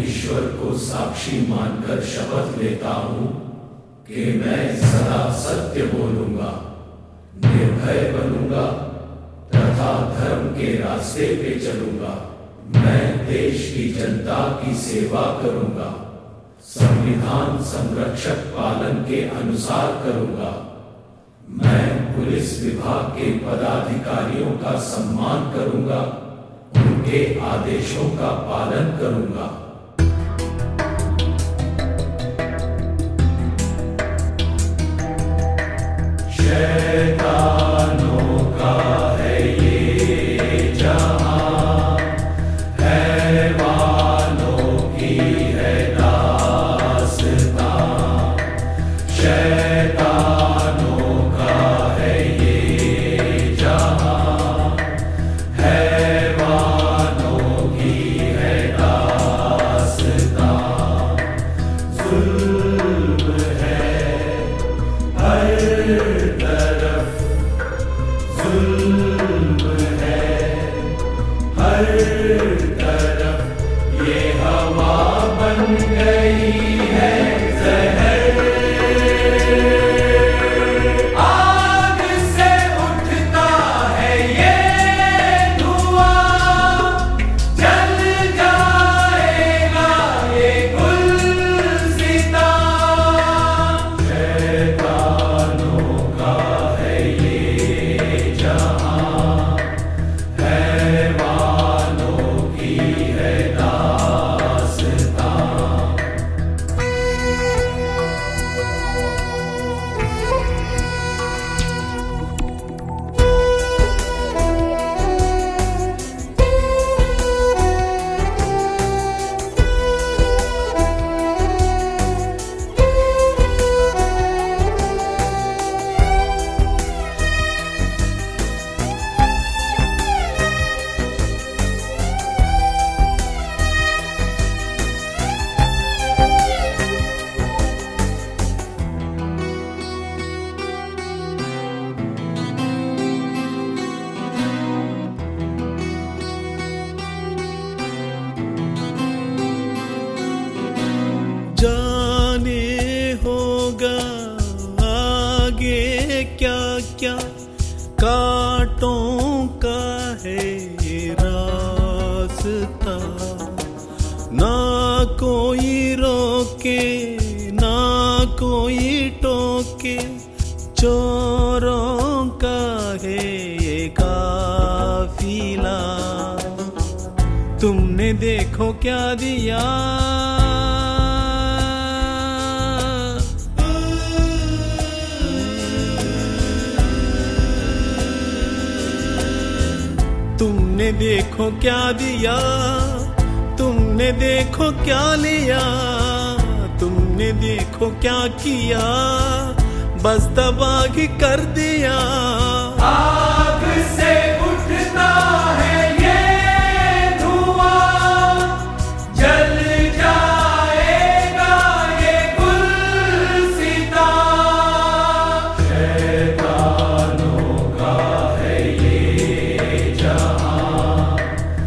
ईश्वर को साक्षी मानकर शपथ लेता हूँ कि मैं सदा सत्य बोलूंगा, निर्भय बनूंगा तथा धर्म के रास्ते पे चलूंगा। मैं देश की जनता की सेवा करूंगा, संविधान संरक्षक पालन के अनुसार करूंगा। मैं पुलिस विभाग के पदाधिकारियों का सम्मान करूंगा, उनके आदेशों का पालन करूंगा। शैतानों का है ये जहां, हैवानों की है दास्तां। शैतानों का है ये जहां, हैवानों की है दास्तां। जुल्म है हर तरफ, जुल्म है हर तरफ। ये हवा बन गई है जहर, आग से उठता है ये धुआं। जल जाएगा ये गुलसितां। शैतानों का है ये जहां, हैवानों की है दास्तां। जाने होगा आगे क्या क्या, कांटों का है ये रास्ता। ना कोई रोके ना कोई टोके, चोरों का है ये काफिला। तुमने देखो क्या दिया, तुमने देखो क्या दिया, तुमने देखो क्या लिया, तुमने देखो क्या किया, बस तबाह कर दिया। आग से उठता है ये धुआं, जल जाएगा ये गुलसितां। शैतानों का है ये जहां,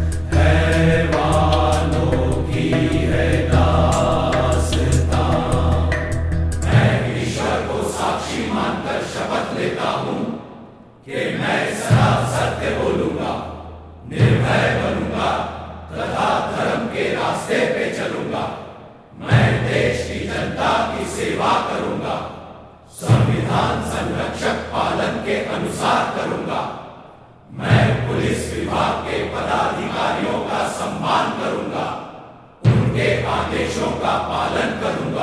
हैवानों की है दास्तां। मैं ईश्वर को साक्षी मानकर शपथ लेता हूँ कि मैं सदा सत्य बोलूंगा, निर्भय बनूंगा तथा धर्म के रास्ते पे चलूंगा। मैं देश की जनता की सेवा करूंगा, संविधान संरक्षक पालन के अनुसार करूंगा। मैं पुलिस विभाग के पदाधिकारियों का सम्मान करूंगा, उनके आदेशों का पालन करूंगा।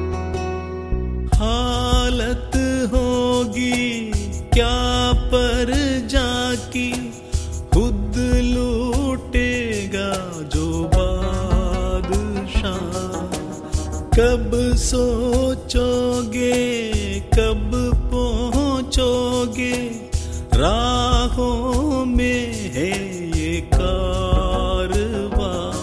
हालत होगी क्या पर सोचोगे कब पहुँचोगे, राहों में है ये कारवां।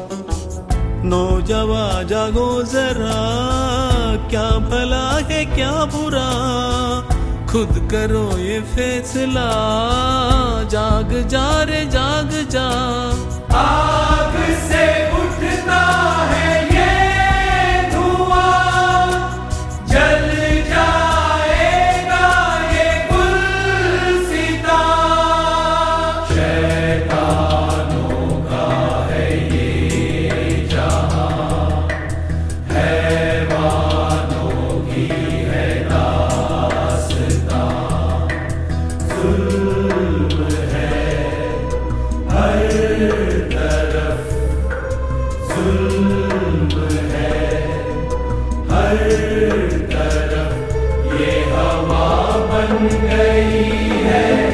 नौजवां जागो जरा, क्या भला है क्या बुरा, खुद करो ये फैसला, जाग जा रे जाग जा। आग से उठता है ये धुआं, जल जाएगा ये गुलसिता। शैतानों का है ये जहां, हैवानों की है दास्तां। जुल्म है हर तरफ, जुल्म है हर तरफ, ये हवा बन गई है